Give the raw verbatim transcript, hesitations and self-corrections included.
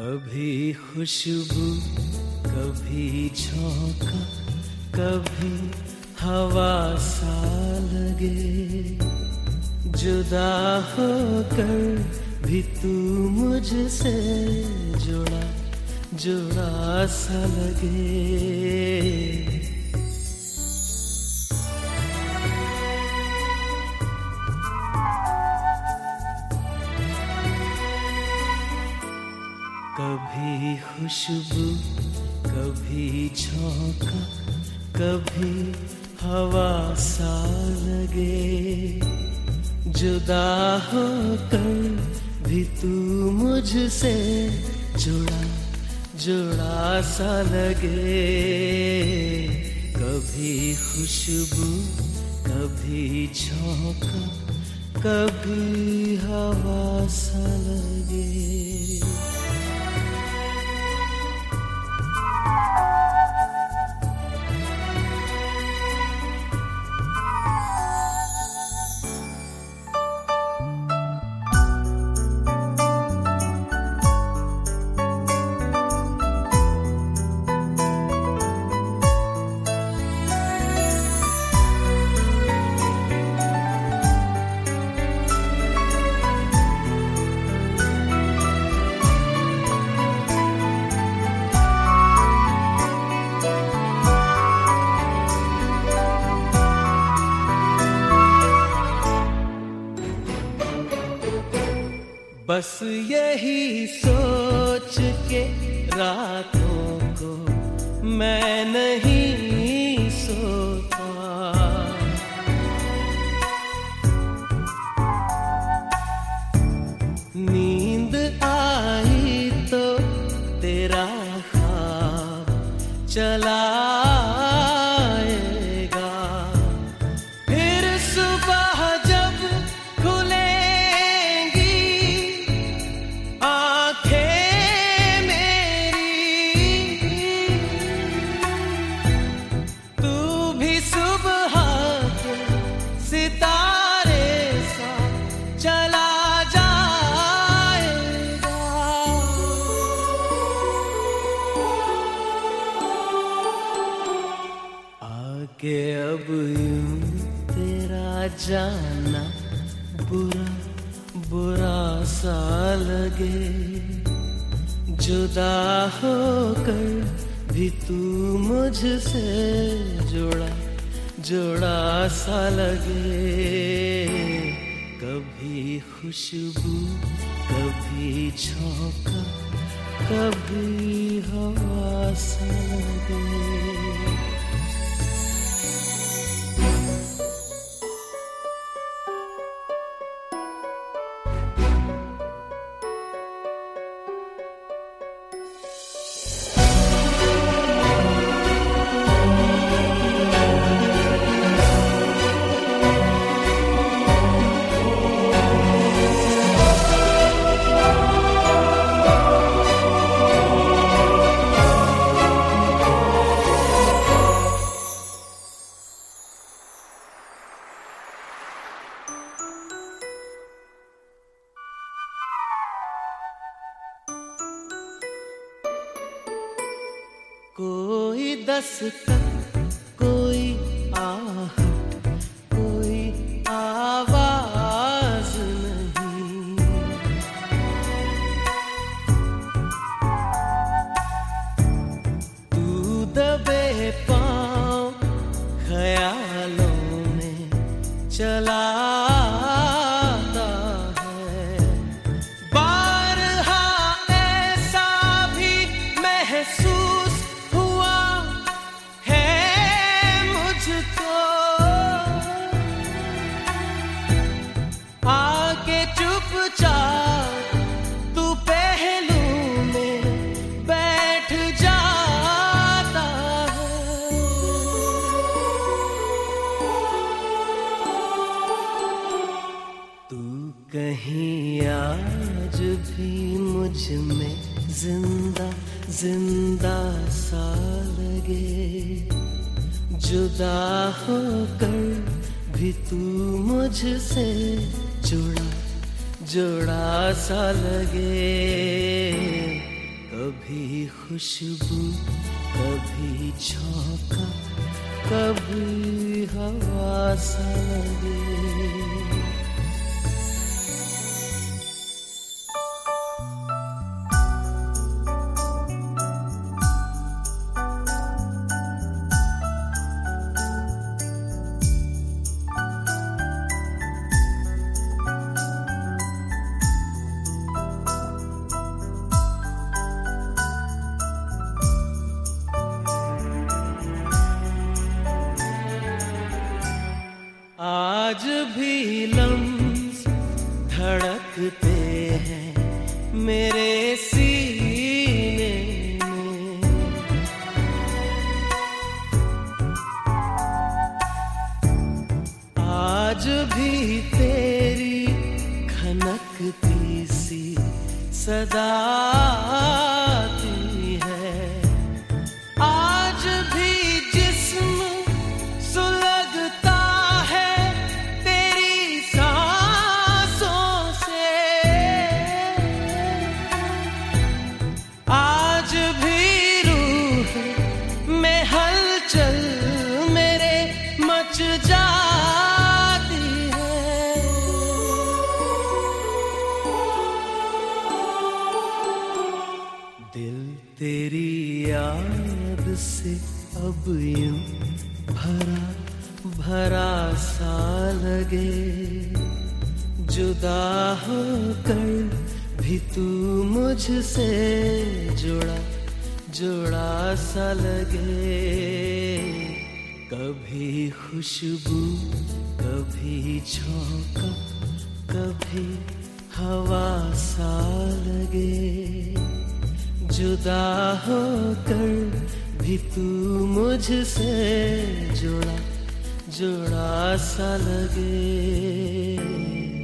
कभी खुशबू, कभी झोंका, कभी हवा सा लगे, जुदा होकर भी तू मुझसे जुड़ा जुड़ा सा लगे। कभी खुशबू, कभी झोंका, कभी हवा सा लगे, जुदा होकर भी तू मुझसे जुड़ा जुड़ा सा लगे। कभी खुशबू, कभी झोंका, कभी हवा सा लगे। बस यही सोच के रातों को मैं नहीं सोता, नींद आई तो तेरा ख्वाब चला कि अब यूं तेरा जाना बुरा बुरा सा लगे, जुदा होकर भी तू मुझसे जुड़ा जुड़ा सा लगे। कभी खुशबू, कभी झोंका, कभी हवा सा लगे। कोई दस्तक, कोई आहट, कोई आवाज नहीं, तू दबे पाँव ख्यालों में चला कहीं आज भी मुझ में जिंदा जिंदा सा लगे, जुदा होकर भी तू मुझसे जुड़ा जुड़ा सा लगे। कभी खुशबू, कभी झोंका, कभी हवा सा लगे। आज भी लम्स धड़कते हैं मेरे सीने में, आज भी तेरी खनकती सी सदा आती है, आज भी जिस्म सुलगता जाती है। दिल तेरी याद से अब यूं भरा भरा सा लगे, जुदा होकर भी तू मुझसे जुड़ा जुड़ा सा लगे। कभी खुशबू, कभी झोंका, कभी हवा सा लगे, जुदा होकर भी तू मुझसे जुड़ा जुड़ा सा लगे।